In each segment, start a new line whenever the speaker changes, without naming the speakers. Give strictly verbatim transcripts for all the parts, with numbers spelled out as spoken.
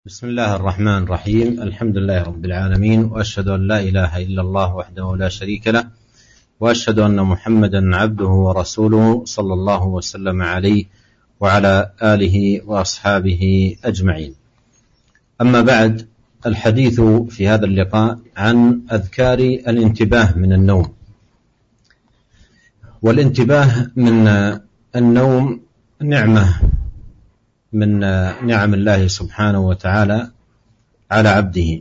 بسم الله الرحمن الرحيم. الحمد لله رب العالمين، وأشهد أن لا إله إلا الله وحده لا شريك له، وأشهد أن محمدا عبده ورسوله صلى الله وسلم عليه وعلى آله وأصحابه أجمعين. أما بعد، الحديث في هذا اللقاء عن أذكار الانتباه من النوم. والانتباه من النوم نعمة من نعم الله سبحانه وتعالى على عبده،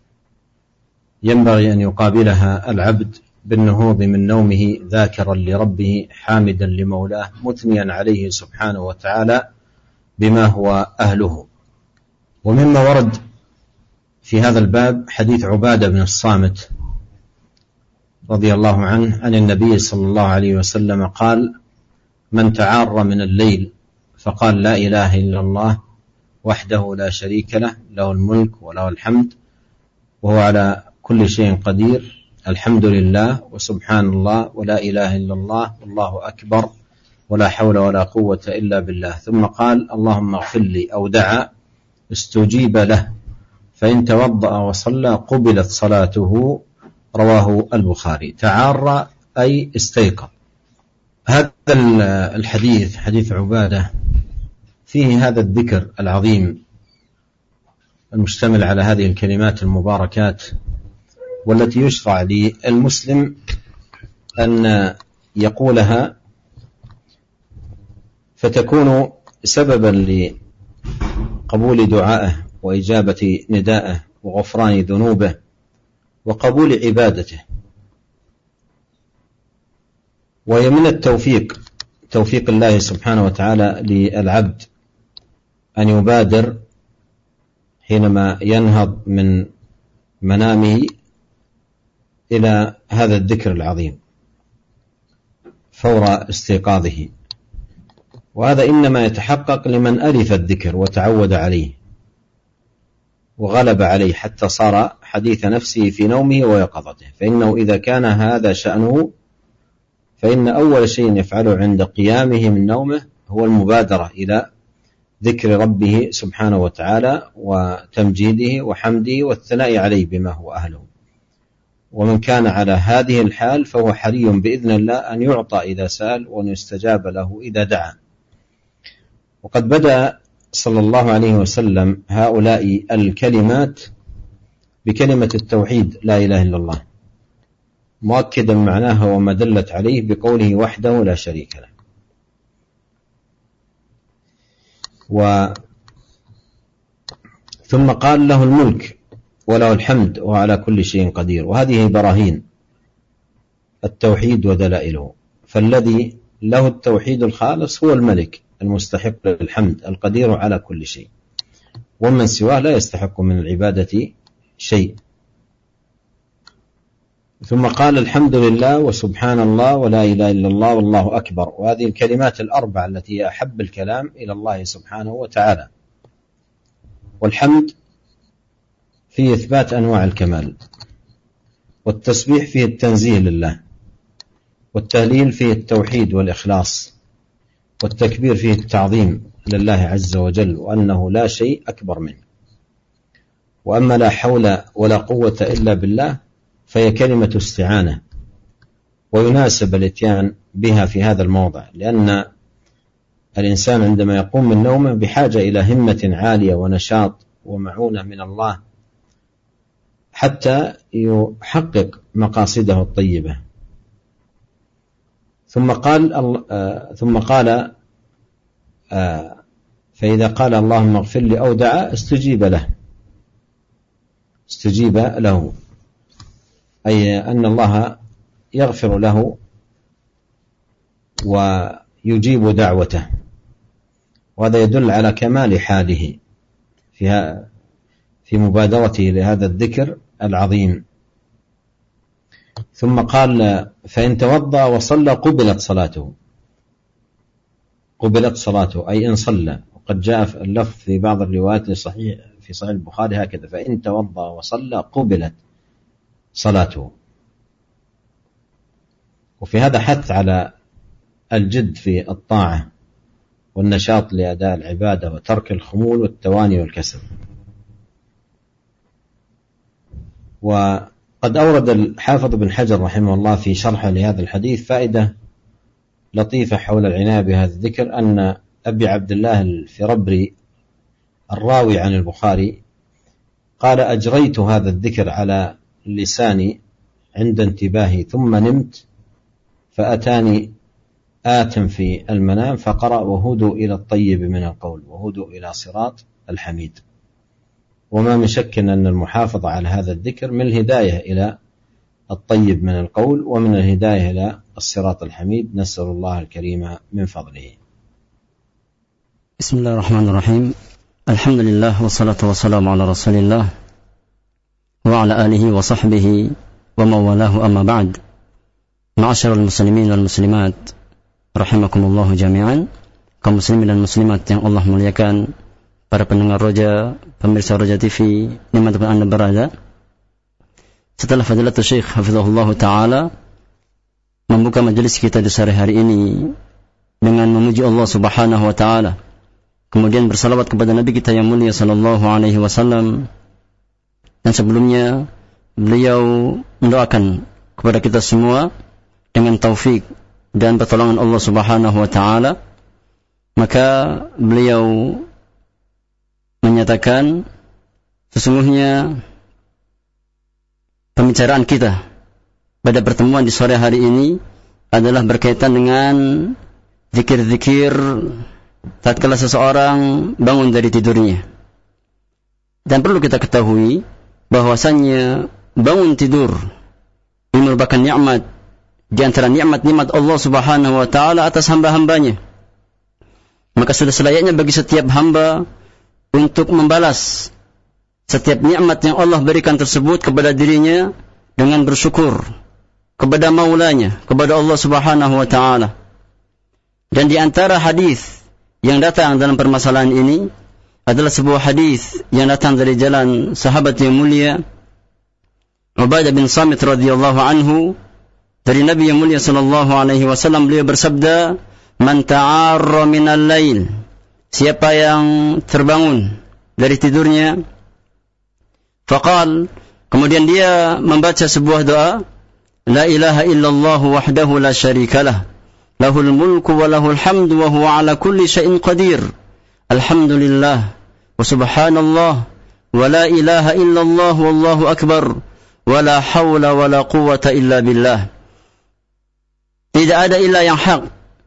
ينبغي أن يقابلها العبد بالنهوض من نومه ذاكرا لربه حامدا لمولاه مثنيا عليه سبحانه وتعالى بما هو أهله. ومما ورد في هذا الباب حديث عبادة بن الصامت رضي الله عنه عن النبي صلى الله عليه وسلم قال: من تعار من الليل فقال لا إله إلا الله وحده لا شريك له، له الملك وله الحمد وهو على كل شيء قدير، الحمد لله وسبحان الله ولا إله إلا الله والله أكبر ولا حول ولا قوة إلا بالله، ثم قال اللهم اغفر لي، أو دعا استجيب له، فإن توضأ وصلى قبلت صلاته، رواه البخاري. تعار أي استيقظ. هذا الحديث حديث عبادة فيه هذا الذكر العظيم المشتمل على هذه الكلمات المباركات، والتي يشرع للمسلم أن يقولها فتكون سببا لقبول دعائه وإجابة ندائه وغفران ذنوبه وقبول عبادته. وهي من التوفيق توفيق الله سبحانه وتعالى للعبد أن يبادر حينما ينهض من منامه إلى هذا الذكر العظيم فور استيقاظه، وهذا إنما يتحقق لمن ألف الذكر وتعود عليه وغلب عليه حتى صار حديث نفسه في نومه ويقظته. فإنه إذا كان هذا شأنه فإن أول شيء يفعله عند قيامه من نومه هو المبادرة إلى ذكر ربه سبحانه وتعالى وتمجيده وحمده والثناء عليه بما هو أهله. ومن كان على هذه الحال فهو حري بإذن الله أن يعطى إذا سأل وأن يستجاب له إذا دعا. وقد بدأ صلى الله عليه وسلم هؤلاء الكلمات بكلمة التوحيد لا إله إلا الله، مؤكدا معناها وما دلت عليه بقوله وحده لا شريك له. و ثم قال له الملك وله الحمد وعلى كل شيء قدير. وهذه براهين التوحيد ودلائله. فالذي له التوحيد الخالص هو الملك المستحق للحمد القدير على كل شيء، ومن سواه لا يستحق من العبادة شيء. ثم قال الحمد لله وسبحان الله ولا إله إلا الله والله أكبر. وهذه الكلمات الأربع التي هي أحب الكلام إلى الله سبحانه وتعالى. والحمد فيه إثبات أنواع الكمال، والتسبيح فيه التنزيه لله، والتهليل فيه التوحيد والإخلاص، والتكبير فيه التعظيم لله عز وجل وأنه لا شيء أكبر منه. وأما لا حول ولا قوة إلا بالله فهي كلمة استعانة، ويناسب الاتيان بها في هذا الموضع، لأن الإنسان عندما يقوم من نومه بحاجة إلى همة عالية ونشاط ومعونة من الله حتى يحقق مقاصده الطيبة. ثم قال آه ثم قال آه فإذا قال اللهم اغفر لي أو دعا استجيب له استجيب له أي أن الله يغفر له ويجيب دعوته. وهذا يدل على كمال حاله فيها في مبادرته لهذا الذكر العظيم. ثم قال فإن توضأ وصلى قبلت صلاته. قبلت صلاته أي إن صلى. وقد جاء اللفظ في بعض الروايات لصحيح في صحيح البخاري هكذا: فإن توضأ وصلى قبلت صلاته. وفي هذا حث على الجد في الطاعة والنشاط لأداء العبادة وترك الخمول والتواني والكسل. وقد أورد الحافظ بن حجر رحمه الله في شرحه لهذا الحديث فائدة لطيفة حول العناية بهذا الذكر، أن أبي عبد الله الفربري الراوي عن البخاري قال: أجريت هذا الذكر على لساني عند انتباهي ثم نمت، فأتاني آت في المنام فقرأ: وهدوا إلى الطيب من القول وهدوا إلى صراط الحميد. وما من شك أن المحافظة على هذا الذكر من الهداية إلى الطيب من القول ومن الهداية إلى الصراط الحميد، نسأل الله الكريم من فضله.
بسم الله الرحمن الرحيم. الحمد لله والصلاة والسلام على رسول الله وعلى آله وصحبه ومن والاه، أما بعد. معاشر المسلمين والmuslimat rahimakumullah jami'an, kaum muslimin dan muslimat yang Allah muliakan, para pendengar Roja, pemirsa Roja T V dimanapun Anda berada. Setelah Fadilatul Syekh hafizahullah ta'ala membuka majelis kita di sore hari ini dengan memuji Allah subhanahu wa ta'ala, kemudian bersalawat kepada Nabi kita yang mulia sallallahu alaihi wasallam, dan sebelumnya beliau mendoakan kepada kita semua dengan taufik dan pertolongan Allah subhanahu wa ta'ala, maka beliau menyatakan sesungguhnya pembicaraan kita pada pertemuan di sore hari ini adalah berkaitan dengan zikir-zikir tatkala seseorang bangun dari tidurnya. Dan perlu kita ketahui bahwasannya bangun tidur ini merupakan nikmat di antara nikmat-nikmat Allah subhanahu wa ta'ala atas hamba-hambanya. Maka sudah selayaknya bagi setiap hamba untuk membalas setiap nikmat yang Allah berikan tersebut kepada dirinya dengan bersyukur kepada maulanya, kepada Allah subhanahu wa ta'ala. Dan di antara hadis yang datang dalam permasalahan ini adalah sebuah hadis yang datang dari jalan sahabat yang mulia Ubadah bin Samit radhiyallahu anhu, dari Nabi yang mulia sallallahu alaihi wasallam. Beliau bersabda, "Man ta'arra minal lail," siapa yang terbangun dari tidurnya, faqal, kemudian dia membaca sebuah doa, la ilaha illallah wahdahu la syarikalah, lahul mulku wa lahul hamdu wa huwa ala kulli syai'in qadir, alhamdulillah wa subhanallah wa la ilaha illallah wallahu akbar wa la hawla wa la quwwata illa billah. Tidak ada ilah yang hak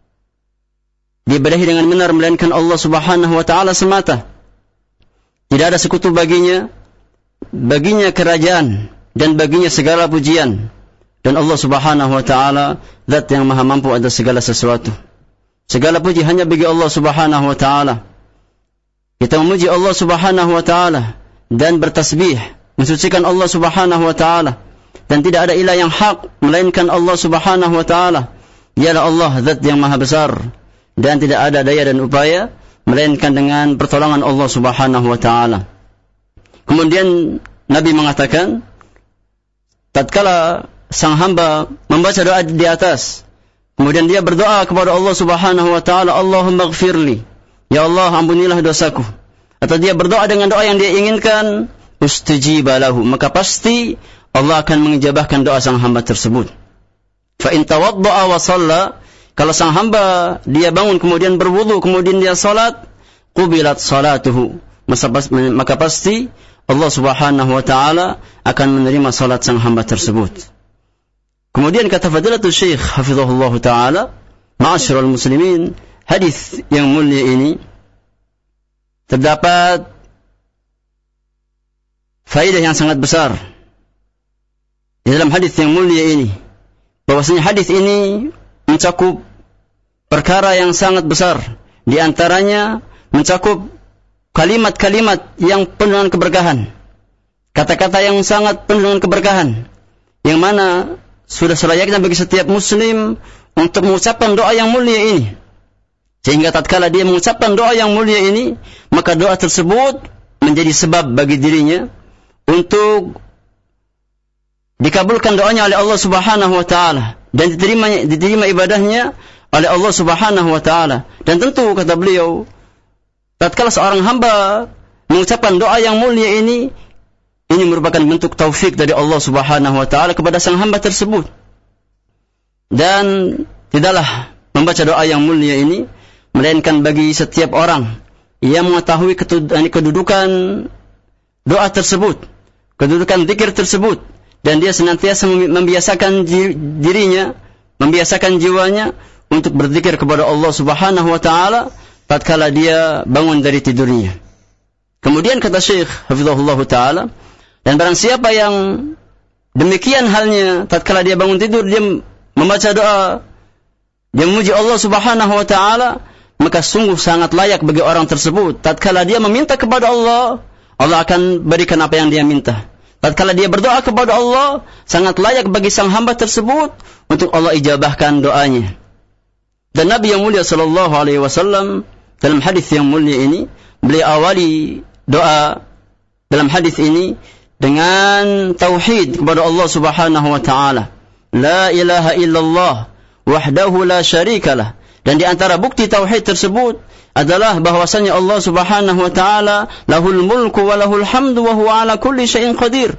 diibadahi dengan benar melainkan Allah subhanahu wa ta'ala semata. Tidak ada sekutu baginya, baginya kerajaan dan baginya segala pujian. Dan Allah subhanahu wa ta'ala zat yang maha mampu atas segala sesuatu. Segala puji hanya bagi Allah subhanahu wa ta'ala. Kita memuji Allah subhanahu wa ta'ala dan bertasbih, mensucikan Allah subhanahu wa ta'ala. Dan tidak ada ilah yang hak melainkan Allah subhanahu wa ta'ala. Ialah Allah zat yang maha besar, dan tidak ada daya dan upaya melainkan dengan pertolongan Allah subhanahu wa ta'ala. Kemudian Nabi mengatakan, tatkala sang hamba membaca doa di atas, kemudian dia berdoa kepada Allah subhanahu wa ta'ala, Allahumma gfirli, ya Allah ampunilah dosaku, atau dia berdoa dengan doa yang dia inginkan, ustujiba lahu, maka pasti Allah akan mengijabahkan doa sang hamba tersebut. Fa in tawadda'a wa shalla, kalau sang hamba dia bangun kemudian berwudu kemudian dia salat, qubilat salatuhu, maka pasti Allah subhanahu wa ta'ala akan menerima salat sang hamba tersebut. Kemudian kata Fadilatul Syekh hafizahullah ta'ala, ma'asyiral muslimin, hadis yang mulia ini terdapat faedah yang sangat besar di dalam hadis yang mulia ini, bahwasanya hadis ini mencakup perkara yang sangat besar. Di antaranya mencakup kalimat-kalimat yang penuh dengan keberkahan, kata-kata yang sangat penuh dengan keberkahan, yang mana sudah selayaknya bagi setiap muslim untuk mengucapkan doa yang mulia ini. Sehingga tatkala dia mengucapkan doa yang mulia ini, maka doa tersebut menjadi sebab bagi dirinya untuk dikabulkan doanya oleh Allah subhanahu wa ta'ala, dan diterima, diterima ibadahnya oleh Allah subhanahu wa ta'ala. Dan tentu kata beliau, tatkala seorang hamba mengucapkan doa yang mulia ini, Ini merupakan bentuk taufik dari Allah Subhanahu wa taala kepada sang hamba tersebut. Dan tidaklah membaca doa yang mulia ini melainkan bagi setiap orang yang mengetahui kedudukan doa tersebut, kedudukan zikir tersebut, dan dia senantiasa membiasakan dirinya, membiasakan jiwanya untuk berzikir kepada Allah Subhanahu wa taala tatkala dia bangun dari tidurnya. Kemudian kata Syekh hafizahullah taala, dan barang siapa yang demikian halnya tatkala dia bangun tidur, dia membaca doa, dia memuji Allah Subhanahu wa taala, maka sungguh sangat layak bagi orang tersebut tatkala dia meminta kepada Allah, Allah akan berikan apa yang dia minta. Tatkala dia berdoa kepada Allah, sangat layak bagi sang hamba tersebut untuk Allah ijabahkan doanya. Dan Nabi yang mulia sallallahu alaihi wasallam dalam hadis yang mulia ini, beliau awali doa dalam hadis ini dengan tauhid kepada Allah Subhanahu wa taala. La ilaha illallah wahdahu la syarikalah. Dan di antara bukti tauhid tersebut adalah bahwasanya Allah Subhanahu wa taala lahul mulku wa lahul hamdu wa huwa ala kulli syai'in qadir.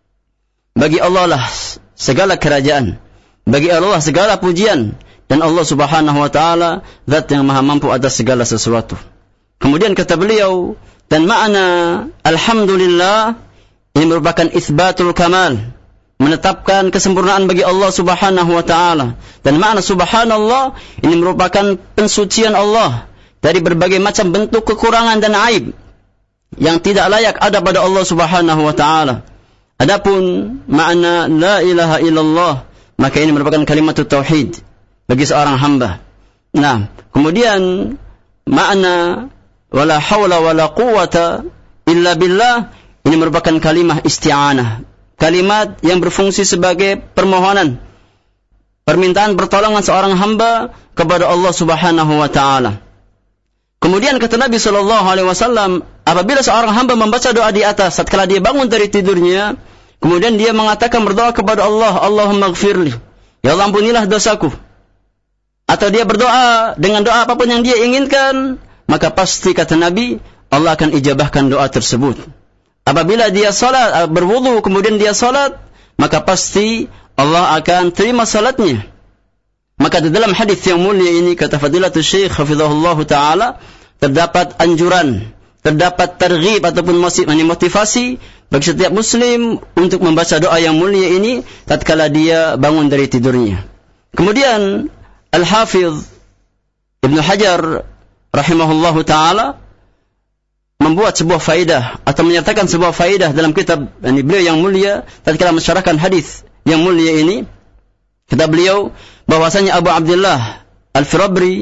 Bagi Allah lah segala kerajaan, bagi Allah segala pujian, dan Allah Subhanahu wa taala zat yang maha mampu atas segala sesuatu. Kemudian kata beliau, dan makna alhamdulillah ini merupakan isbatul kamal, menetapkan kesempurnaan bagi Allah Subhanahu wa taala. Dan makna subhanallah ini merupakan pensucian Allah dari berbagai macam bentuk kekurangan dan aib yang tidak layak ada pada Allah Subhanahu wa taala. Adapun makna la ilaha illallah, maka ini merupakan kalimat tauhid bagi seorang hamba. Nah, kemudian makna wala haula wala quwata illa billah ini merupakan kalimat isti'anah, kalimat yang berfungsi sebagai permohonan, permintaan pertolongan seorang hamba kepada Allah Subhanahu wa taala. Kemudian kata Nabi sallallahu alaihi wasallam, apabila seorang hamba membaca doa di atas tatkala dia bangun dari tidurnya, kemudian dia mengatakan berdoa kepada Allah, Allahumma ighfirli, ya Allah ampunilah dosaku, atau dia berdoa dengan doa apapun yang dia inginkan, maka pasti kata Nabi, Allah akan ijabahkan doa tersebut. Apabila dia salat, berwudu, kemudian dia salat, maka pasti Allah akan terima salatnya. Maka di dalam hadis yang mulia ini, kata Fadilatul Syekh hafizahullah ta'ala, terdapat anjuran, terdapat targhib ataupun motivasi bagi setiap muslim untuk membaca doa yang mulia ini tatkala dia bangun dari tidurnya. Kemudian Al-Hafidh Ibnu Hajar rahimahullahu ta'ala membuat sebuah faidah atau menyatakan sebuah faidah dalam kitab yani beliau yang mulia tatkala mensyarahkan hadis yang mulia ini. Kata beliau bahwasanya Abu Abdullah Al-Firabri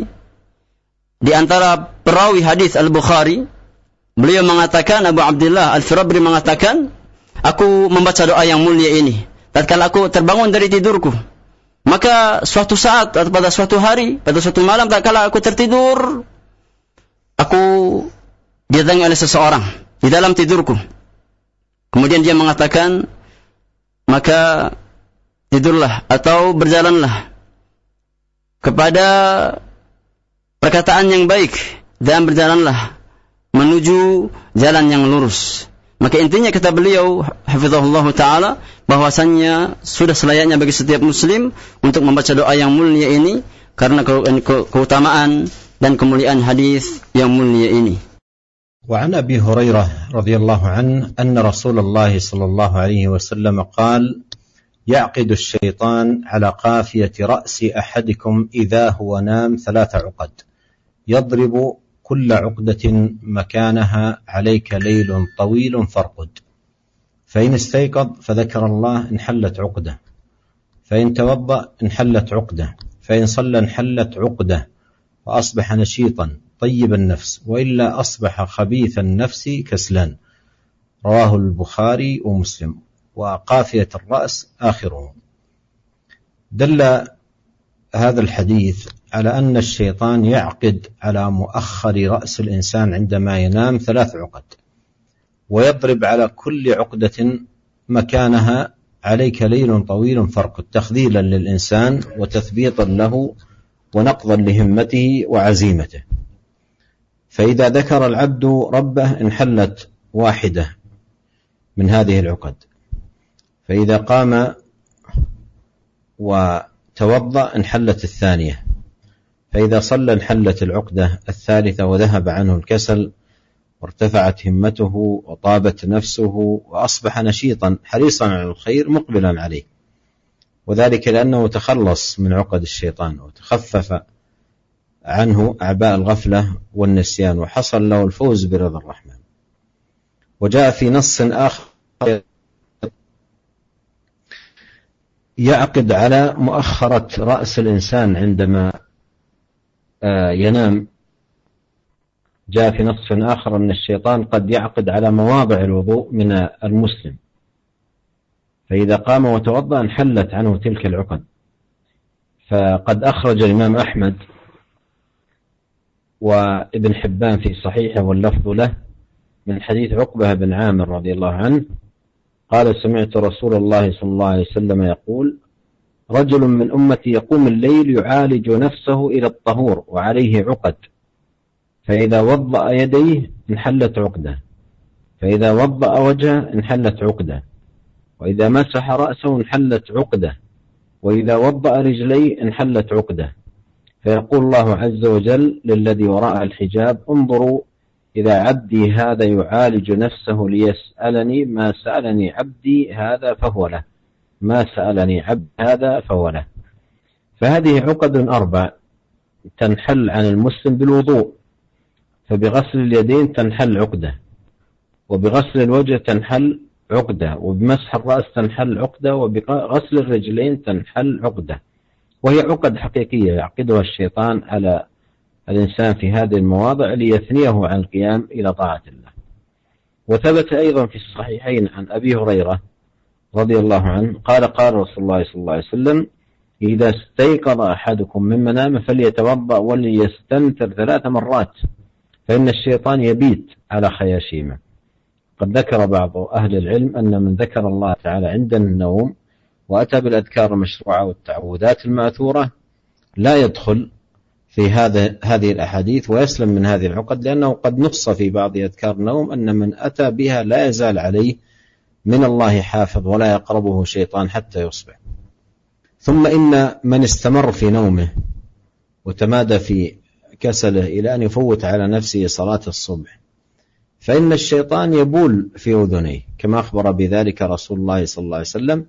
di antara perawi hadis Al-Bukhari, beliau mengatakan, Abu Abdullah Al-Firabri mengatakan, aku membaca doa yang mulia ini tatkala aku terbangun dari tidurku. Maka suatu saat atau pada suatu hari, pada suatu malam tatkala aku tertidur, aku didatangi oleh seseorang di dalam tidurku. Kemudian dia mengatakan, maka tidurlah atau berjalanlah kepada perkataan yang baik dan berjalanlah menuju jalan yang lurus. Maka intinya kata beliau hafizahullah ta'ala bahwasannya sudah selayaknya bagi setiap muslim untuk membaca doa yang mulia ini karena keutamaan dan kemuliaan hadis yang mulia ini.
وعن أبي هريرة رضي الله عنه أن رسول الله صلى الله عليه وسلم قال يعقد الشيطان على قافية رأس أحدكم إذا هو نام ثلاث عقد يضرب كل عقدة مكانها عليك ليل طويل فارقد فإن استيقظ فذكر الله انحلت عقدة فإن توضأ انحلت عقدة فإن صلى انحلت عقدة وأصبح نشيطا طيب النفس وإلا أصبح خبيث النفس كسلان رواه البخاري ومسلم وقافية الرأس آخره. دل هذا الحديث على أن الشيطان يعقد على مؤخر رأس الإنسان عندما ينام ثلاث عقد ويضرب على كل عقدة مكانها عليك ليل طويل فارقد تخذيلا للإنسان وتثبيطا له ونقضا لهمته وعزيمته. فإذا ذكر العبد ربه انحلت واحدة من هذه العقد. فإذا قام وتوضأ انحلت الثانية، فإذا صلى انحلت العقدة الثالثة وذهب عنه الكسل وارتفعت همته وطابت نفسه وأصبح نشيطا حريصا على الخير مقبلا عليه، وذلك لأنه تخلص من عقد الشيطان وتخفف عنه أعباء الغفلة والنسيان وحصل له الفوز برضا الرحمن. وجاء في نص آخر يعقد على مؤخرة رأس الإنسان عندما ينام. جاء في نص آخر أن الشيطان قد يعقد على مواضع الوضوء من المسلم، فإذا قام وتوضأ انحلت عنه تلك العقد. فقد أخرج الإمام أحمد وابن حبان في صحيحه واللفظ له من حديث عقبة بن عامر رضي الله عنه قال: سمعت رسول الله صلى الله عليه وسلم يقول: رجل من أمتي يقوم الليل يعالج نفسه إلى الطهور وعليه عقد، فإذا وضأ يديه انحلت عقده، فإذا وضأ وجهه انحلت عقده، وإذا مسح رأسه انحلت عقده، وإذا وضأ رجليه انحلت عقده. فيقول الله عز وجل للذي وراء الحجاب: انظروا إذا عبدي هذا يعالج نفسه ليسألني ما سألني عبدي هذا فهو له، ما سألني عبد هذا فهو له. فهذه عقد أربع تنحل عن المسلم بالوضوء، فبغسل اليدين تنحل عقدة، وبغسل الوجه تنحل عقدة، وبمسح الرأس تنحل عقدة، وبغسل الرجلين تنحل عقدة. وهي عقد حقيقية يعقدها الشيطان على الإنسان في هذه المواضع ليثنيه عن القيام إلى طاعة الله. وثبت أيضا في الصحيحين عن أبي هريرة رضي الله عنه قال: قال رسول الله صلى الله عليه وسلم: إذا استيقظ أحدكم من منامه فليتوضأ وليستنثر ثلاث مرات، فإن الشيطان يبيت على خياشيمه. قد ذكر بعض أهل العلم أن من ذكر الله تعالى عند النوم وأتى بالأذكار المشروعة والتعوذات الماثورة لا يدخل في هذا هذه الأحاديث ويسلم من هذه العقد، لأنه قد نص في بعض أذكار النوم أن من أتى بها لا يزال عليه من الله حافظ ولا يقربه شيطان حتى يصبح. ثم إن من استمر في نومه وتمادى في كسله إلى أن يفوت على نفسه صلاة الصبح فإن الشيطان يبول في أذنيه، كما أخبر بذلك رسول الله صلى الله عليه وسلم.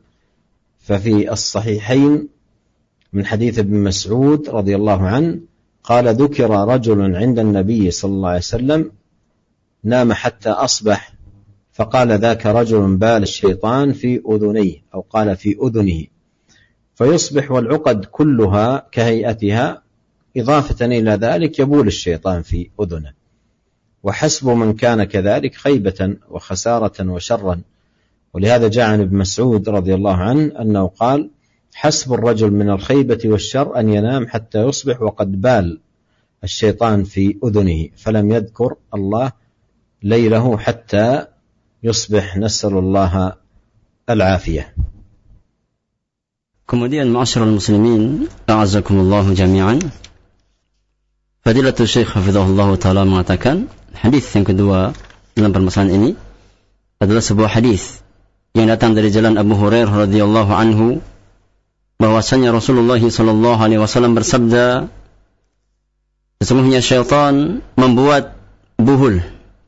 ففي الصحيحين من حديث ابن مسعود رضي الله عنه قال: ذكر رجل عند النبي صلى الله عليه وسلم نام حتى أصبح، فقال: ذاك رجل بال الشيطان في أذنيه، أو قال في أذنه، فيصبح والعقد كلها كهيئتها، إضافة إلى ذلك يبول الشيطان في أذنه. وحسب من كان كذلك خيبة وخسارة وشرا. ولهذا جاء عن ابن مسعود رضي الله عنه أنه قال: حسب الرجل من الخيبة والشر أن ينام حتى يصبح وقد بال الشيطان في أذنه، فلم يذكر الله ليله حتى يصبح. نسأل الله العافية.
Kemudian ma'asyiral muslimin, a'azzakumullahu jami'an. Fadilatul Syekh hafizahullah taala mengatakan, hadis yang kedua dalam permasalahan ini adalah sebuah hadis yang datang dari jalan Abu Hurairah radhiyallahu anhu, bahwasanya Rasulullah sallallahu alaihi wasallam bersabda, sesungguhnya syaitan membuat buhul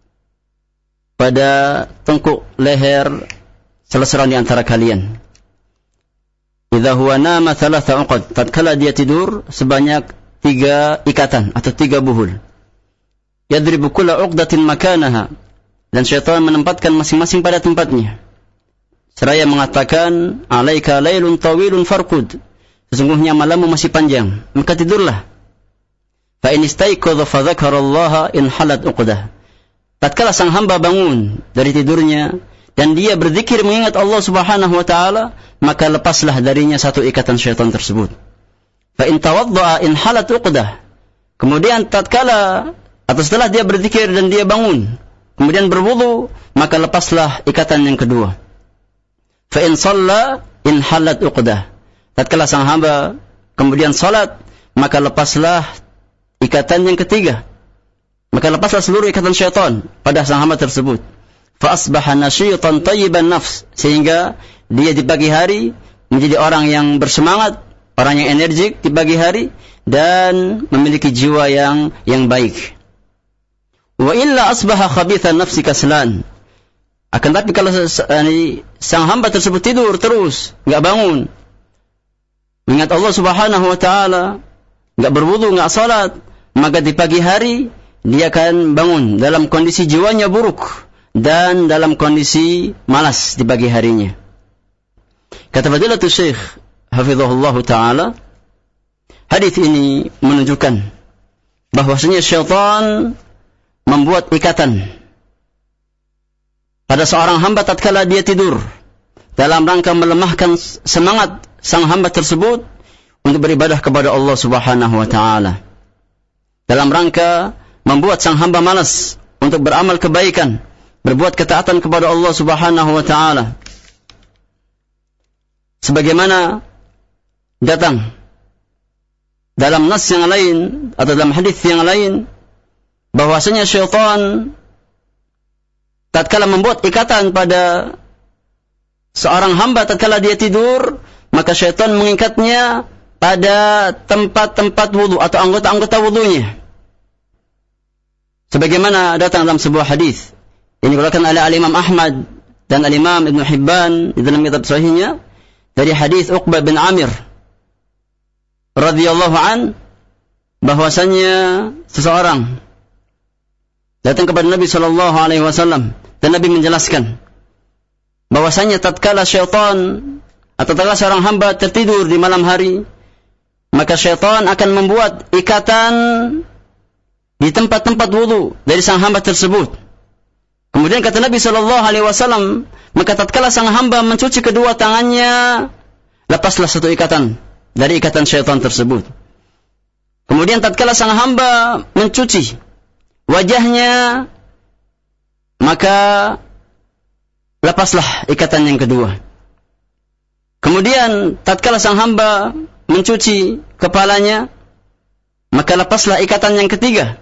pada tengkuk leher salah seorang di antara kalian. Idza huwa nama thalatha uqad, tatkala dia tidur sebanyak tiga ikatan atau tiga buhul. Yadribu kulla uqdatin makanaha, dan syaitan menempatkan masing-masing pada tempatnya. Seraya mengatakan, alaika lailun tawilun farqud, sesungguhnya malammu masih panjang, maka tidurlah. Fa in istayqadha fa dzakarallaha in halat uqdah. Tatkala sang hamba bangun dari tidurnya dan dia berzikir mengingat Allah Subhanahu wa taala, maka lepaslah darinya satu ikatan syaitan tersebut. Fa in tawaddaa in halat uqdah. Kemudian tatkala atau setelah dia berzikir dan dia bangun, kemudian berwudu, maka lepaslah ikatan yang kedua. Fa in shalla in halat uqdah. Tatkala sang hamba kemudian salat, maka lepaslah ikatan yang ketiga. Maka lepaslah seluruh ikatan syaitan pada sang hamba tersebut. fa asbaha nasyitan thayyiban nafs, sehingga dia di pagi hari menjadi orang yang bersemangat, orang yang energik di pagi hari dan memiliki jiwa yang yang baik. Wa illa asbaha khabithan nafsi kaslan. Akan tapi kalau sang hamba tersebut tidur terus, enggak bangun, mengingat Allah Subhanahu wa taala, enggak berwudu, enggak salat, maka di pagi hari dia akan bangun dalam kondisi jiwanya buruk dan dalam kondisi malas di pagi harinya. Kata Fadilatul Syekh hafizahullah taala, hadis ini menunjukkan bahwasanya syaitan membuat ikatan pada seorang hamba tatkala dia tidur dalam rangka melemahkan semangat sang hamba tersebut untuk beribadah kepada Allah Subhanahu wa taala. Dalam rangka membuat sang hamba malas untuk beramal kebaikan, berbuat ketaatan kepada Allah Subhanahu wa taala. Sebagaimana datang dalam nas yang lain atau dalam hadis yang lain bahwasanya syaitan tatkala membuat ikatan pada seorang hamba tatkala dia tidur, maka syaitan mengikatnya pada tempat-tempat wudu atau anggota-anggota wudunya. Sebagaimana datang dalam sebuah hadis yang dikeluarkan oleh Al-Imam Ahmad dan Al-Imam Ibn Hibban di dalam kitab sahihnya dari hadis Uqbah bin Amir radhiyallahu an, bahwasanya seseorang datang kepada Nabi sallallahu alaihi wasallam dan Nabi menjelaskan bahwasanya tatkala syaitan atau tatkala seorang hamba tertidur di malam hari, maka syaitan akan membuat ikatan di tempat-tempat wudu dari sang hamba tersebut. Kemudian kata Nabi sallallahu alaihi wasallam, maka tatkala sang hamba mencuci kedua tangannya, lepaslah satu ikatan dari ikatan syaitan tersebut. Kemudian tatkala sang hamba mencuci wajahnya, maka lepaslah ikatan yang kedua. Kemudian tatkala sang hamba mencuci kepalanya, maka lepaslah ikatan yang ketiga.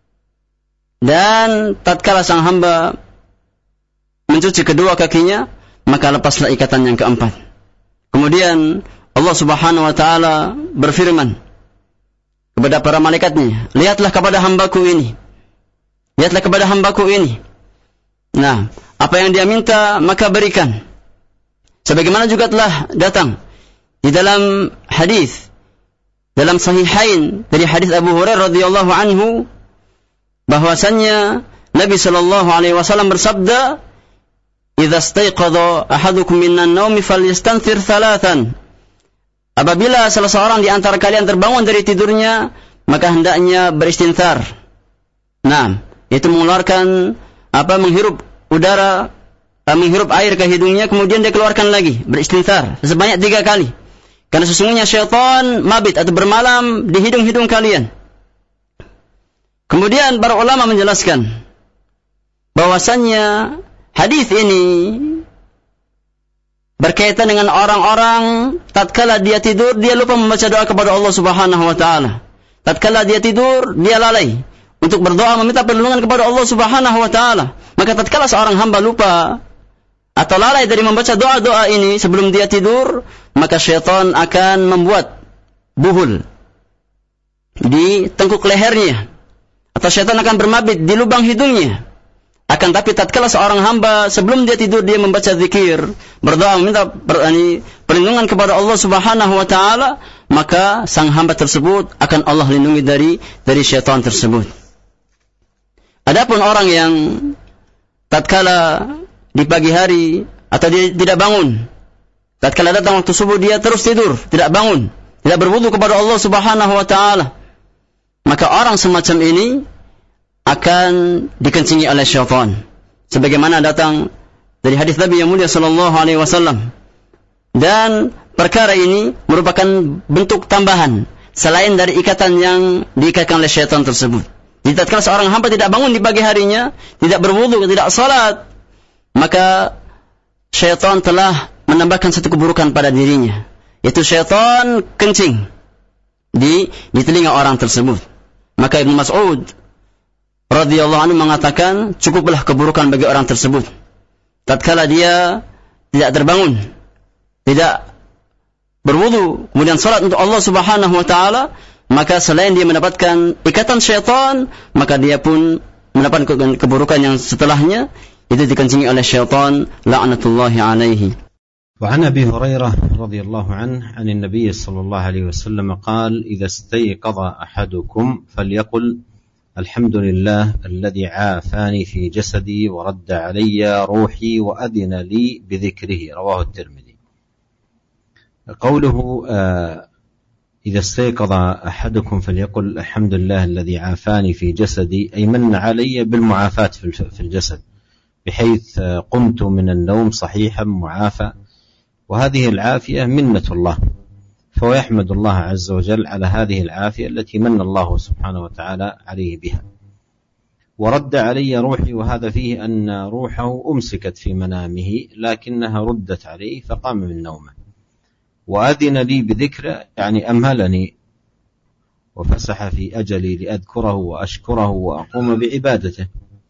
Dan tatkala sang hamba mencuci kedua kakinya, maka lepaslah ikatan yang keempat. Kemudian Allah Subhanahu wa taala berfirman kepada para malaikatnya, lihatlah kepada hambaku ini. Lihatlah kepada hambaku ini. Nah, apa yang dia minta maka berikan. Sebagaimana juga telah datang di dalam hadis dalam Sahihain dari hadis Abu Hurairah radhiyallahu anhu bahwasannya Nabi sallallahu alaihi wasallam bersabda, "Idza istayqadha ahadukum minan naumi falyastanthir thalathan." Apabila salah seorang di antara kalian terbangun dari tidurnya, maka hendaknya beristinthar. Nah, itu mengeluarkan apa menghirup udara, menghirup air ke hidungnya, kemudian dia keluarkan lagi, beristinthar sebanyak tiga kali. Karena sesungguhnya syaitan mabit atau bermalam di hidung-hidung kalian. Kemudian para ulama menjelaskan bahwasannya hadis ini berkaitan dengan orang-orang tatkala dia tidur dia lupa membaca doa kepada Allah Subhanahu wa taala. Tatkala dia tidur dia lalai untuk berdoa meminta perlindungan kepada Allah Subhanahu wa taala. Maka tatkala seorang hamba lupa atau lalai dari membaca doa-doa ini sebelum dia tidur, maka syaitan akan membuat buhul di tengkuk lehernya, atau syaitan akan bermabit di lubang hidungnya. Akan tapi tatkala seorang hamba sebelum dia tidur dia membaca zikir, berdoa meminta perlindungan kepada Allah Subhanahu wa taala, maka sang hamba tersebut akan Allah lindungi dari dari syaitan tersebut. Adapun orang yang tatkala di pagi hari atau dia tidak bangun, tatkala datang waktu subuh dia terus tidur, tidak bangun, tidak berwudu kepada Allah Subhanahu wa taala, maka orang semacam ini akan dikencingi oleh syaitan. Sebagaimana datang dari hadis Nabi yang mulia sallallahu alaihi wasallam. Dan perkara ini merupakan bentuk tambahan selain dari ikatan yang diikatkan oleh syaitan tersebut. Jadi tatkala seorang hamba tidak bangun di pagi harinya, tidak berwudu, tidak salat, maka syaitan telah menambahkan satu keburukan pada dirinya, yaitu syaitan kencing di di telinga orang tersebut. Maka Ibnu Mas'ud radhiyallahu anhu mengatakan, cukuplah keburukan bagi orang tersebut tatkala dia tidak terbangun, tidak berwudu, kemudian salat untuk Allah Subhanahu wa taala, maka selain dia mendapatkan ikatan syaitan, maka dia pun mendapatkan keburukan yang setelahnya, itu dikencingi oleh syaitan, la'natullahi alaihi.
وعن أبي هريرة رضي الله عنه عن النبي صلى الله عليه وسلم قال: إذا استيقظ أحدكم فليقل الحمد لله الذي عافاني في جسدي ورد علي روحي وأذن لي بذكره. رواه الترمذي. قوله إذا استيقظ أحدكم فليقل الحمد لله الذي عافاني في جسدي، أي من علي بالمعافاة في الجسد، بحيث قمت من النوم صحيحا معافى، وهذه العافية منة الله، فهو يحمد الله عز وجل على هذه العافية التي من الله سبحانه وتعالى عليه بها. ورد علي روحي، وهذا فيه أن روحه أمسكت في منامه لكنها ردت عليه فقام من نومه. وأذن لي بذكره، يعني أمهلني وفسح في أجلي لأذكره وأشكره وأقوم بعبادته.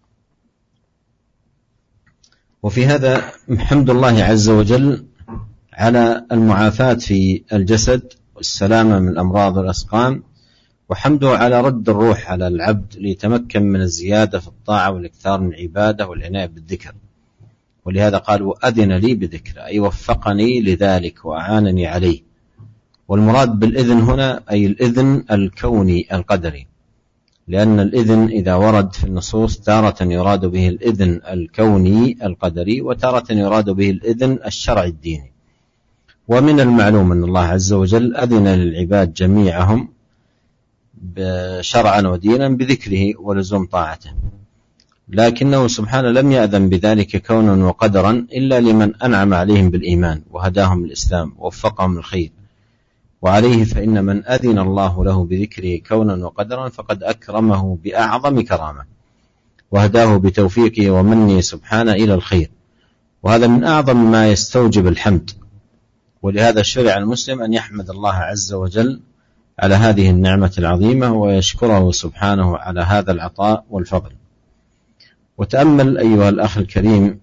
وفي هذا حمد الله عز وجل على المعافاة في الجسد والسلامة من الأمراض والأسقام، وحمده على رد الروح على العبد ليتمكن من الزيادة في الطاعة والإكثار من العبادة والعناية بالذكر. ولهذا قال: وأذن لي بذكر، أي وفقني لذلك وأعانني عليه. والمراد بالإذن هنا أي الإذن الكوني القدري، لأن الإذن إذا ورد في النصوص تارة يراد به الإذن الكوني القدري، وتارة يراد به الإذن الشرعي الديني. ومن المعلوم أن الله عز وجل أذن للعباد جميعهم شرعا ودينا بذكره ولزوم طاعته، لكنه سبحانه لم يأذن بذلك كونا وقدرا إلا لمن أنعم عليهم بالإيمان وهداهم الإسلام ووفقهم الخير. وعليه فإن من أذن الله له بذكره كونا وقدرا فقد أكرمه بأعظم كرامة، وهداه بتوفيقه ومنه سبحانه إلى الخير، وهذا من أعظم ما يستوجب الحمد. ولهذا شرع المسلم أن يحمد الله عز وجل على هذه النعمة العظيمة ويشكره سبحانه على هذا العطاء والفضل. وتأمل أيها الأخ الكريم،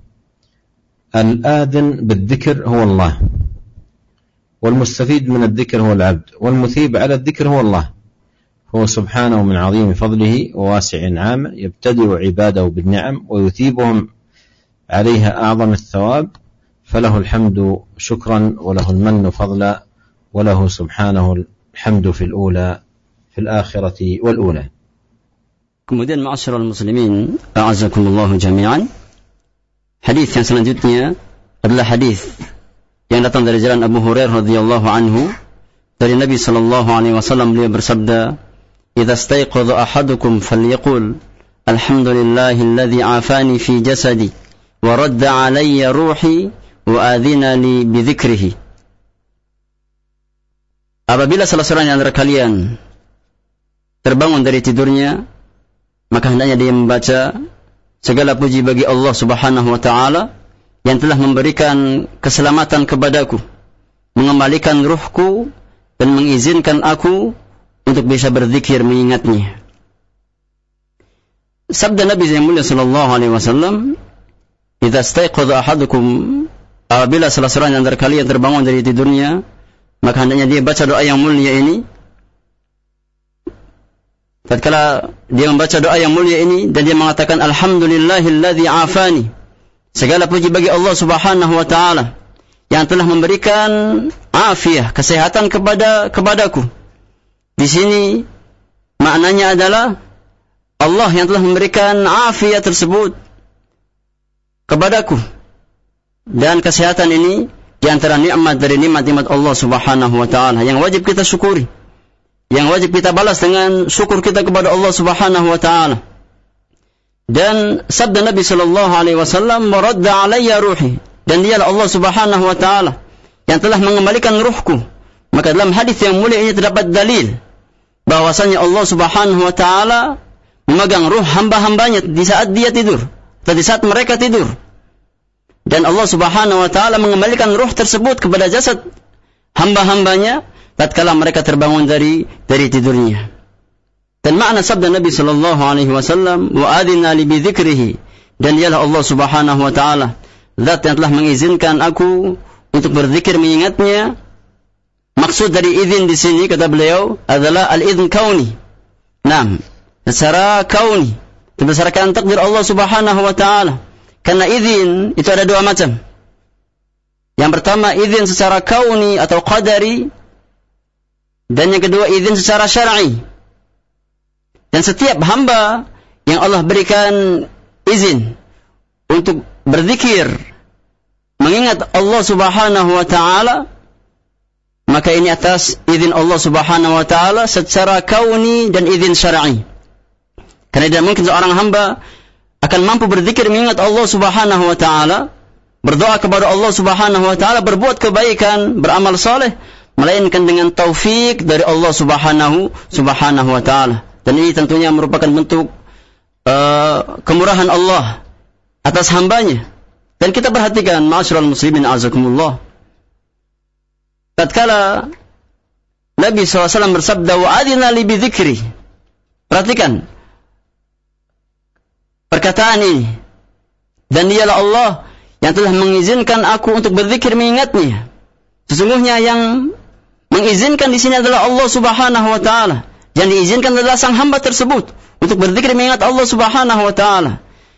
الآذن بالذكر هو الله، والمستفيد من الذكر هو العبد، والمثيب على الذكر هو الله، هو سبحانه من عظيم فضله وواسع نعمه يبتدئ عباده بالنعم ويثيبهم عليها أعظم الثواب، فله الحمد شكرا وله المن فضلا، وله سبحانه الحمد في الأولى في الآخرة والأولى.
Kemudian ma'asyiral muslimin, a'azzakumullahu jami'an. Hadis yang selanjutnya adalah hadis yang datang dari jalan Abu Hurairah radhiyallahu anhu dari Nabi sallallahu alaihi wasallam. Beliau bersabda, "Idza istayqadha ahadukum falyaqul alhamdulillahilladzi afani fi jasadi wa radda alayya ruhi wa adhina li bi dzikrihi." Apabila salah seorang yang antara kalian terbangun dari tidurnya, maka hendaknya dia membaca segala puji bagi Allah Subhanahu wa taala yang telah memberikan keselamatan kepadaku, mengembalikan ruhku dan mengizinkan aku untuk bisa berzikir mengingatnya. Sabda Nabi yang mulia sallallahu alaihi wasallam, "Idza istayqadha ahadukum," apabila salah seorang antara kalian terbangun dari tidurnya, maka hendaknya dia baca doa yang mulia ini. Tatkala dia membaca doa yang mulia ini dan dia mengatakan alhamdulillahilladzi afani, segala puji bagi Allah Subhanahu wa taala yang telah memberikan afiah, kesehatan kepada kepadaku. Di sini maknanya adalah Allah yang telah memberikan afiah tersebut kepadaku, dan kesehatan ini di antara nikmat dari nikmat-nikmat Allah Subhanahu wa taala yang wajib kita syukuri, yang wajib kita balas dengan syukur kita kepada Allah Subhanahu wa taala. Dan sabda Nabi sallallahu alaihi wasallam, "Waradda alayya ruhi," dan dialah Allah Subhanahu wa taala yang telah mengembalikan ruhku. Maka dalam hadis yang mulia ini terdapat dalil bahwasanya Allah Subhanahu wa taala memegang ruh hamba-hambanya di saat dia tidur atau di saat mereka tidur. Dan Allah Subhanahu wa taala mengembalikan ruh tersebut kepada jasad hamba-hambanya tatkala mereka terbangun dari dari tidurnya. Dan makna sabda Nabi sallallahu alaihi wasallam, "Wa adina li bi dzikrihi," dan dialah Allah Subhanahu wa taala zat yang telah mengizinkan aku untuk berzikir mengingatnya. Maksud dari izin di sini kata beliau adalah al-izn kauni. Naam, secara kauni, berdasarkan takdir Allah Subhanahu wa taala. Karena izin itu ada dua macam. Yang pertama izin secara kauni atau qadari, dan yang kedua izin secara syar'i. Dan setiap hamba yang Allah berikan izin untuk berzikir mengingat Allah Subhanahu wa taala, maka ini atas izin Allah Subhanahu wa taala secara kauni dan izin syar'i. Karena tidak mungkin seorang hamba akan mampu berzikir mengingat Allah Subhanahu wa taala, berdoa kepada Allah Subhanahu wa taala, berbuat kebaikan, beramal saleh, melainkan dengan taufik dari Allah Subhanahu Subhanahu wa taala. Dan ini tentunya merupakan bentuk uh, kemurahan Allah atas hambanya. Dan kita perhatikan, ma'asyiral muslimin azakumullah, tatkala Nabi shallallahu alaihi wasallam bersabda, wa'adina li bidzikri. Perhatikan perkataan ini. Dan dialah Allah yang telah mengizinkan aku untuk berzikir mengingatnya. Sesungguhnya yang mengizinkan di sini adalah Allah Subhanahu wa taala. Yang diizinkan adalah sang hamba tersebut untuk berzikir mengingat Allah Subhanahu wa taala.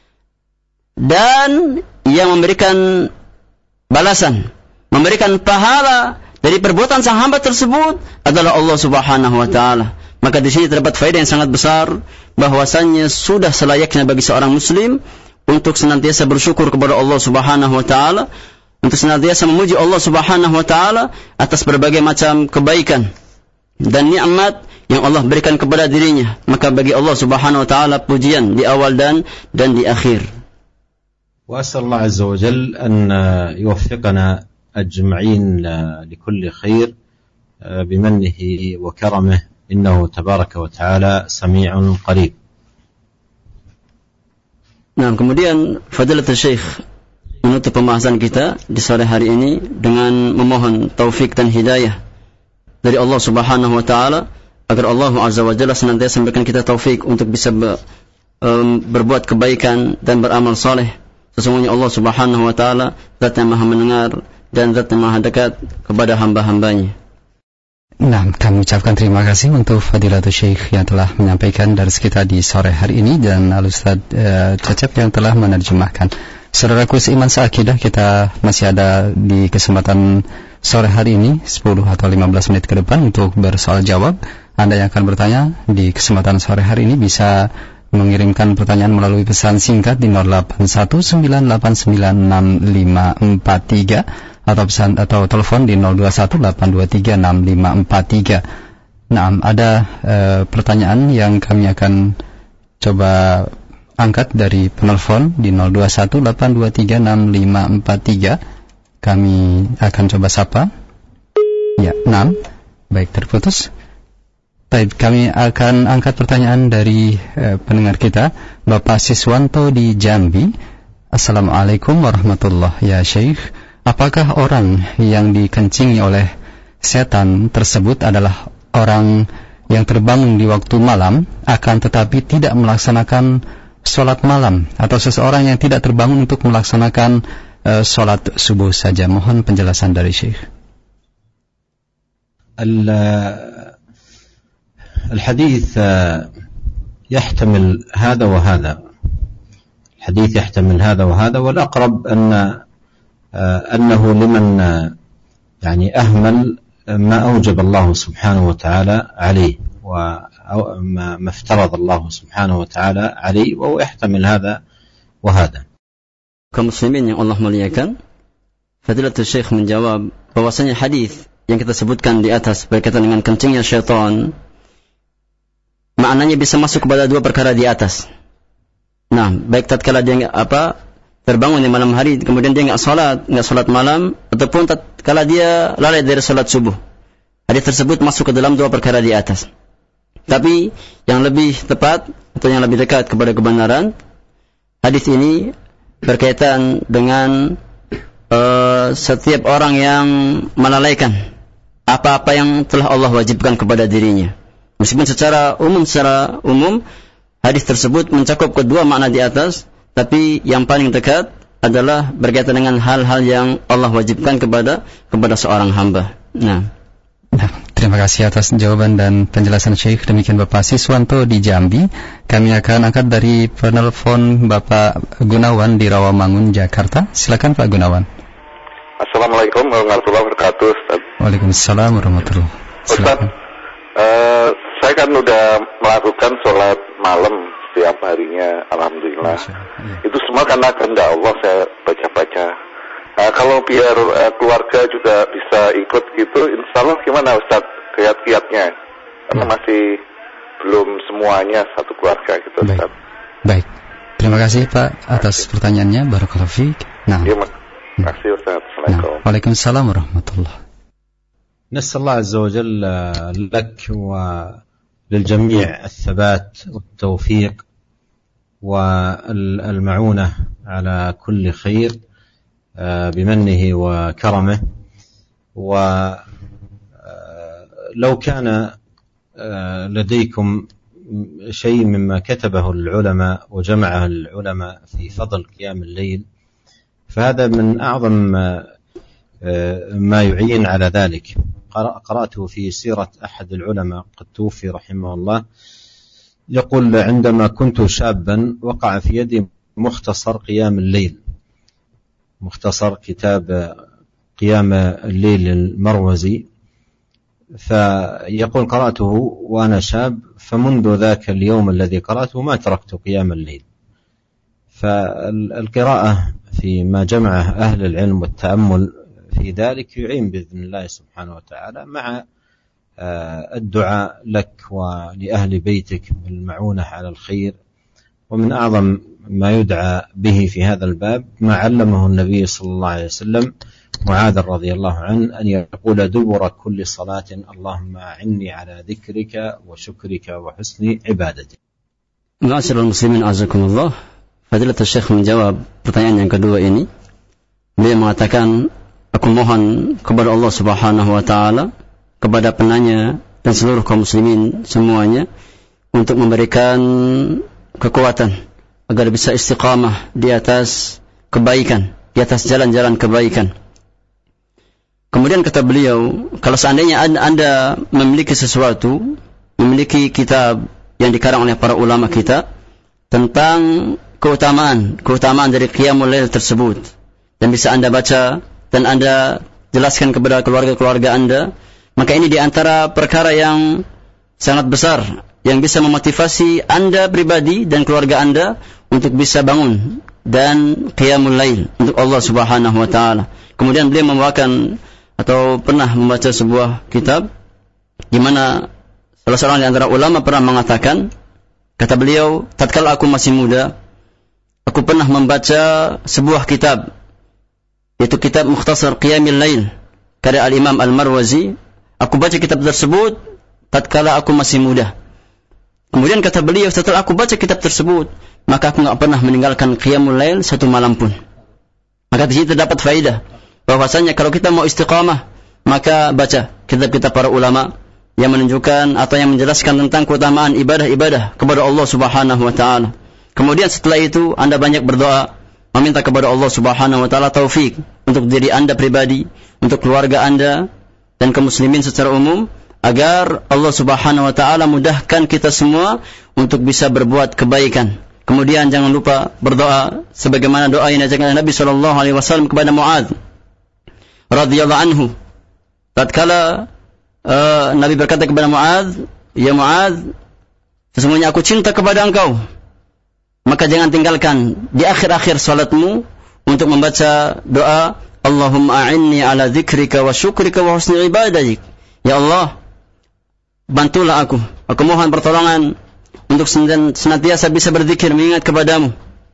Dan yang memberikan balasan, memberikan pahala dari perbuatan sang hamba tersebut adalah Allah Subhanahu wa taala. Maka di sini terdapat faedah yang sangat besar, bahwasannya sudah selayaknya bagi seorang muslim untuk senantiasa bersyukur kepada Allah Subhanahu wa taala, untuk senantiasa memuji Allah Subhanahu wa taala atas berbagai macam kebaikan dan nikmat yang Allah berikan kepada dirinya. Maka bagi Allah Subhanahu wa taala pujian di awal dan dan di akhir.
وأسأل الله عز وجل أن يوفقنا أجمعين لكل خير بمنه وكرمه إنه تبارك وتعالى سميع قريب.
Nah, kemudian Fadilatul Syekh menutup pembahasan kita di sore hari ini dengan memohon taufik dan hidayah dari Allah Subhanahu wa taala, agar Allah Azza wa Jalla senantiasa memberikan kita taufik untuk bisa ber, um, berbuat kebaikan dan beramal saleh. Sesungguhnya Allah Subhanahu wa taala zat yang maha mendengar dan zat yang maha dekat kepada hamba-hambanya.
Nah, kami ucapkan terima kasih untuk Fadilatul Syekh yang telah menyampaikan dari kita di sore hari ini, dan Al-Ustaz uh, Cecep yang telah menerjemahkan. Saudaraku seiman seakidah, kita masih ada di kesempatan sore hari ini sepuluh atau lima belas menit ke depan untuk bersoal jawab. Anda yang akan bertanya di kesempatan sore hari ini bisa mengirimkan pertanyaan melalui pesan singkat di nol delapan satu sembilan delapan sembilan enam lima empat tiga atau pesan atau telepon di nol dua satu delapan dua tiga enam lima empat tiga. Nah, ada uh, pertanyaan yang kami akan coba angkat dari penelpon di nol dua satu delapan dua tiga enam lima empat tiga. Kami akan coba sapa. Ya, enam. Baik, terputus. Baik, kami akan angkat pertanyaan dari eh, pendengar kita, Bapak Siswanto di Jambi. Assalamualaikum warahmatullahi wabarakatuh. Ya Syekh, apakah orang yang dikencingi oleh setan tersebut adalah orang yang terbangun di waktu malam, akan tetapi tidak melaksanakan sholat malam, atau seseorang yang tidak terbangun untuk melaksanakan uh, sholat subuh saja? Mohon penjelasan dari Syekh.
الحديث يحتمل هذا وهذا الحديث يحتمل هذا وهذا والأقرب أن أنه لمن يعني أهمل ما أوجب الله سبحانه وتعالى عليه وما افترض الله سبحانه وتعالى عليه, وهو يحتمل هذا وهذا.
Kaum muslimin yang Allah muliakan, Fadilatul Syekh menjawab bahwasanya hadis yang kita sebutkan di atas berkaitan dengan kencingnya syaitan, maknanya bisa masuk kepada dua perkara di atas. Nah, baik tatkala dia apa terbangun di malam hari, kemudian dia enggak salat, enggak salat malam, ataupun tatkala dia lalai dari salat subuh. Hadis tersebut masuk ke dalam dua perkara di atas. Tapi yang lebih tepat atau yang lebih dekat kepada kebenaran, hadis ini berkaitan dengan uh, setiap orang yang melalaikan apa-apa yang telah Allah wajibkan kepada dirinya. Meskipun secara umum secara umum hadis tersebut mencakup kedua makna di atas, tapi yang paling dekat adalah berkaitan dengan hal-hal yang Allah wajibkan kepada kepada seorang hamba. Nah,
nah terima kasih atas jawaban dan penjelasan Syekh. Demikian Bapak Siswanto di Jambi. Kami akan angkat dari penelpon Bapak Gunawan di Rawamangun, Jakarta. Silakan Pak Gunawan.
Assalamualaikum warahmatullahi wabarakatuh, Ustaz.
Waalaikumsalam warahmatullahi wabarakatuh.
Ustaz, uh, saya kan udah melakukan sholat malam setiap harinya, alhamdulillah. Ya. Itu semua karena kehendak Allah saya baca-baca. Uh, kalau biar uh, keluarga juga bisa ikut gitu, insya Allah gimana Ustaz kiat-kiatnya? Karena ya. masih belum semuanya satu keluarga gitu, Ustaz.
Baik. Baik. Terima kasih Pak atas pertanyaannya. Barakallahu fiik. Nah.
Ya, terima kasih Ustaz. Assalamualaikum.
Nah. Waalaikumsalam warahmatullahi.
نسأل الله عز وجل لك وللجميع الثبات والتوفيق والمعونة على كل خير بمنه وكرمه. ولو كان لديكم شيء مما كتبه العلماء وجمعه العلماء في فضل قيام الليل فهذا من أعظم ما يعين على ذلك. قرأته في سيرة أحد العلماء قد توفي رحمه الله، يقول عندما كنت شابا وقع في يدي مختصر قيام الليل، مختصر كتاب قيام الليل المروزي، فيقول قرأته وأنا شاب، فمنذ ذاك اليوم الذي قرأته ما تركت قيام الليل. فالقراءة فيما جمعه أهل العلم والتأمل في ذلك يعين بإذن الله سبحانه وتعالى مع الدعاء لك ولأهل بيتك بالمعونة على الخير. ومن أعظم ما يدعى به في هذا الباب ما علمه النبي صلى الله عليه وسلم معاذ رضي الله عنه أن يقول دبر كل صلاة اللهم أعني على ذكرك وشكرك وحسن عبادتك.
Ma'asyiral muslimin azakumullah. Fadilatul Syekh menjawab pertanyaan yang kedua ini. Beliau mengatakan, aku mohon kepada Allah Subhanahu wa taala, kepada penanya dan seluruh kaum muslimin semuanya untuk memberikan kekuatan agar bisa istiqamah di atas kebaikan, di atas jalan-jalan kebaikan. Kemudian kata beliau, kalau seandainya Anda memiliki sesuatu, memiliki kitab yang dikarang oleh para ulama kita tentang keutamaan, keutamaan dari qiyamul lail tersebut, dan bisa Anda baca dan Anda jelaskan kepada keluarga-keluarga Anda, maka ini di antara perkara yang sangat besar yang bisa memotivasi Anda pribadi dan keluarga Anda untuk bisa bangun dan qiyamul lail untuk Allah Subhanahu wa taala. Kemudian beliau membawakan atau pernah membaca sebuah kitab di mana salah seorang di antara ulama pernah mengatakan, kata beliau, tatkala aku masih muda, aku pernah membaca sebuah kitab, yaitu kitab Mukhtasar Qiyamil Lail karya Al-Imam Al-Marwazi. Aku baca kitab tersebut tatkala aku masih muda. Kemudian kata beliau, setelah aku baca kitab tersebut, maka aku enggak pernah meninggalkan Qiyamul Lail satu malam pun. Maka di sini terdapat faedah bahwasanya kalau kita mau istiqamah, maka baca kitab-kitab para ulama yang menunjukkan atau yang menjelaskan tentang keutamaan ibadah-ibadah kepada Allah Subhanahu wa taala. Kemudian setelah itu Anda banyak berdoa, meminta kepada Allah Subhanahu wa taala taufik untuk diri Anda pribadi, untuk keluarga Anda dan kaum muslimin secara umum, agar Allah Subhanahu wa taala mudahkan kita semua untuk bisa berbuat kebaikan. Kemudian jangan lupa berdoa sebagaimana doa yang diajarkan Nabi sallallahu alaihi wasallam kepada Muadz radhiyallahu anhu. Tatkala uh, Nabi berkata kepada Muadz, "Ya Muadz, sesungguhnya aku cinta kepada engkau, maka jangan tinggalkan di akhir-akhir salatmu untuk membaca doa Allahumma a'inni ala dzikrika wa syukrika wa husni ibadatik." Ya Allah, bantulah aku. Aku mohon pertolongan untuk senantiasa bisa berzikir, mengingat kepadamu.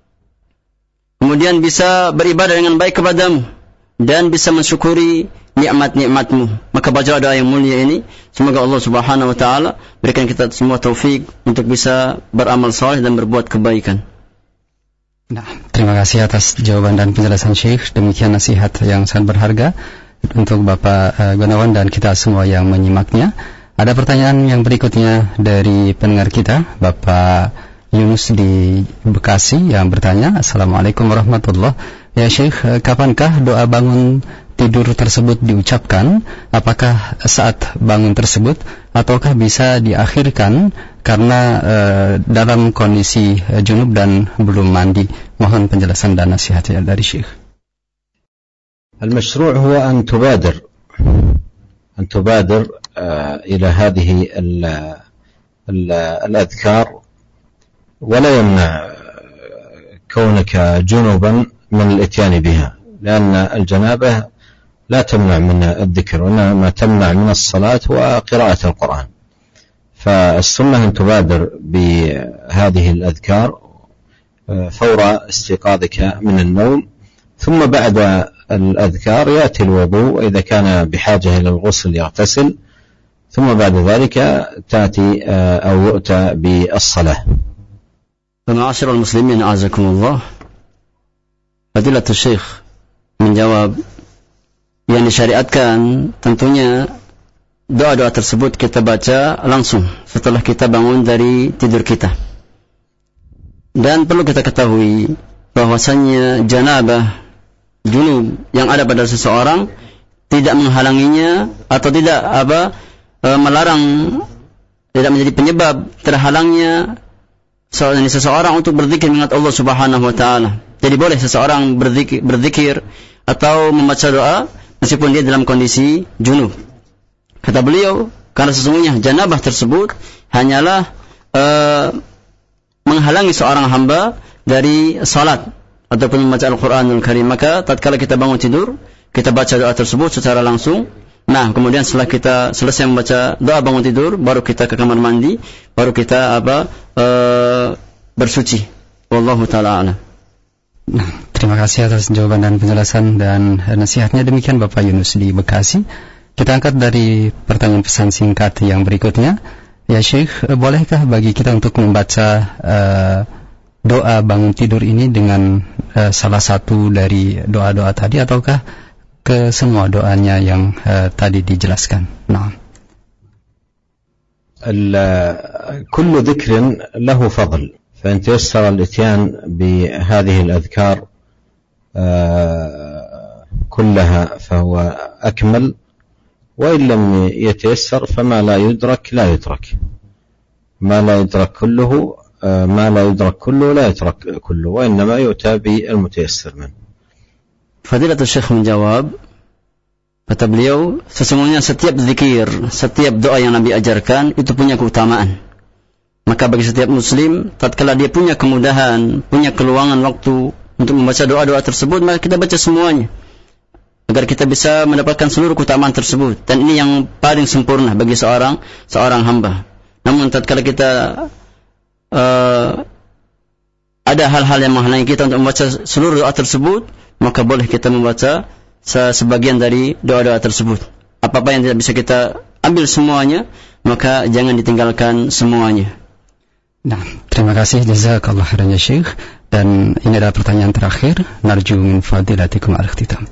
Kemudian bisa beribadah dengan baik kepadamu dan bisa mensyukuri nikmat-nikmatmu. Maka baca doa yang mulia ini, semoga Allah Subhanahu wa taala berikan kita semua taufik untuk bisa beramal saleh dan berbuat kebaikan.
Nah, terima kasih atas jawaban dan penjelasan Syekh. Demikian nasihat yang sangat berharga untuk Bapak uh, Gunawan dan kita semua yang menyimaknya. Ada pertanyaan yang berikutnya dari pendengar kita, Bapak Yunus di Bekasi, yang bertanya, Assalamualaikum warahmatullahi wabarakatuh. Ya Syekh, kapankah doa bangun tidur tersebut diucapkan? Apakah saat bangun tersebut ataukah bisa diakhirkan karena uh, dalam kondisi uh, junub dan belum mandi? Mohon penjelasan dan nasihatnya dari Syekh.
المشروع هو أن تبادر أن تبادر uh, إلى هذه ال ال الأذكار ولا يمنع كونك جنبا من الاتيان بها، لأن الجنابة لا تمنع من الذكر وإنما تمنع من الصلاة وقراءة القرآن. فالسنة أن تبادر بهذه الأذكار فور استيقاظك من النوم، ثم بعد الأذكار يأتي الوضوء، وإذا كان بحاجة إلى الغسل يغتسل، ثم بعد ذلك تأتي أو يؤتى بالصلاة.
فمعاشر المسلمين أعزكم الله، Fadilatul Syekh menjawab, yang disyariatkan tentunya doa-doa tersebut kita baca langsung setelah kita bangun dari tidur kita. Dan perlu kita ketahui bahwasannya janabah, junub yang ada pada seseorang tidak menghalanginya atau tidak apa e, melarang, tidak menjadi penyebab terhalangnya seseorang untuk berzikir mengingat Allah Subhanahu wa taala. Jadi boleh seseorang berzikir, berzikir atau membaca doa meskipun dia dalam kondisi junub. Kata beliau, karena sesungguhnya janabah tersebut hanyalah uh, menghalangi seorang hamba dari salat ataupun membaca Al-Quranul Karim. Maka tatkala kita bangun tidur, kita baca doa tersebut secara langsung. Nah, kemudian setelah kita selesai membaca doa bangun tidur, baru kita ke kamar mandi, baru kita apa uh, bersuci. Wallahu ta'ala a'lam.
Nah, terima kasih atas jawaban dan penjelasan dan nasihatnya. Demikian Bapak Yunus di Bekasi. Kita angkat dari pertanyaan pesan singkat yang berikutnya. Ya Syekh, bolehkah bagi kita untuk membaca uh, doa bangun tidur ini dengan uh, salah satu dari doa-doa tadi, ataukah ke semua doanya yang uh, tadi dijelaskan? Nah,
كل ذكر له فضل، فإن تيسر الإتيان بهذه الأذكار كلها فهو أكمل، وإن لم يتيسر فما لا يدرك لا يترك، ما لا يدرك كله ما لا يدرك كله لا يترك كله، وإنما يؤتى بالمتيسر منه.
Fadilatul Syekh menjawab, kata beliau, sesungguhnya setiap zikir, setiap doa yang Nabi ajarkan itu punya keutamaan. Maka bagi setiap muslim, tatkala dia punya kemudahan, punya keluangan waktu untuk membaca doa-doa tersebut, maka kita baca semuanya agar kita bisa mendapatkan seluruh keutamaan tersebut. Dan ini yang paling sempurna bagi seorang seorang hamba. Namun tatkala kita uh, ada hal-hal yang menghalangi kita untuk membaca seluruh doa tersebut, maka boleh kita membaca sebagian dari doa-doa tersebut. Apa-apa yang tidak bisa kita ambil semuanya, maka jangan ditinggalkan semuanya.
Nah, terima kasih, jazakallah khairan ya Syekh. Dan ini adalah pertanyaan terakhir, narju min fadilatikum al-ikhtitam.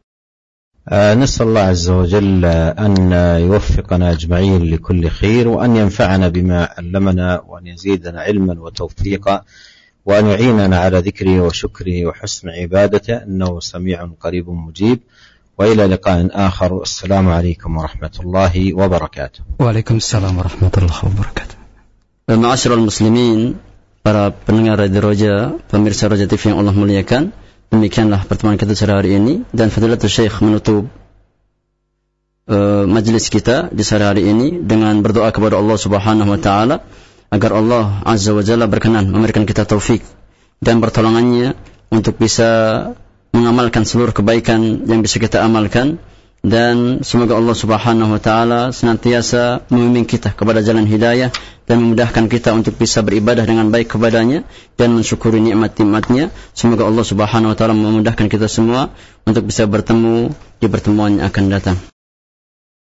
نسأل الله عز وجل أن يوفقنا أجمعين لكل خير، وأن ينفعنا بما علمنا، وأن يزيدنا علما وتوفيقا، وأن يعيننا على ذكره وشكره وحسن عبادته، إنه سميع قريب مجيب. وإلى لقاء آخر، السلام عليكم ورحمة الله وبركاته.
وعليكم السلام ورحمة الله وبركاته.
Ma'asyiral muslimin, para pendengar Radio Roja, pemirsa Roja T V yang Allah muliakan, demikianlah pertemuan kita sore hari ini, dan Fadilatul Syekh menutup uh, majlis kita di sore hari ini dengan berdoa kepada Allah Subhanahu wa taala agar Allah Azza wa Jalla berkenan memberikan kita taufik dan pertolongannya untuk bisa mengamalkan seluruh kebaikan yang bisa kita amalkan, dan semoga Allah Subhanahu wa taala senantiasa membimbing kita kepada jalan hidayah dan memudahkan kita untuk bisa beribadah dengan baik kepadanya dan mensyukuri nikmat-nikmatnya. Semoga Allah Subhanahu wa taala memudahkan kita semua untuk bisa bertemu di pertemuan yang akan datang.